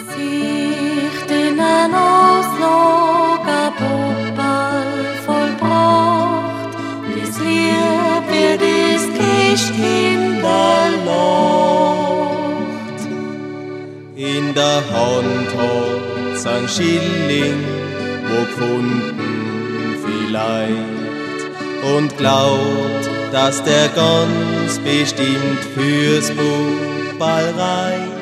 Sich den Ausloger Ball vollbracht, dies Lieb wird es Christ in der Nacht. In der Hand hat's ein Schilling, wo gefunden vielleicht, und glaubt, dass der ganz bestimmt fürs Ball reicht.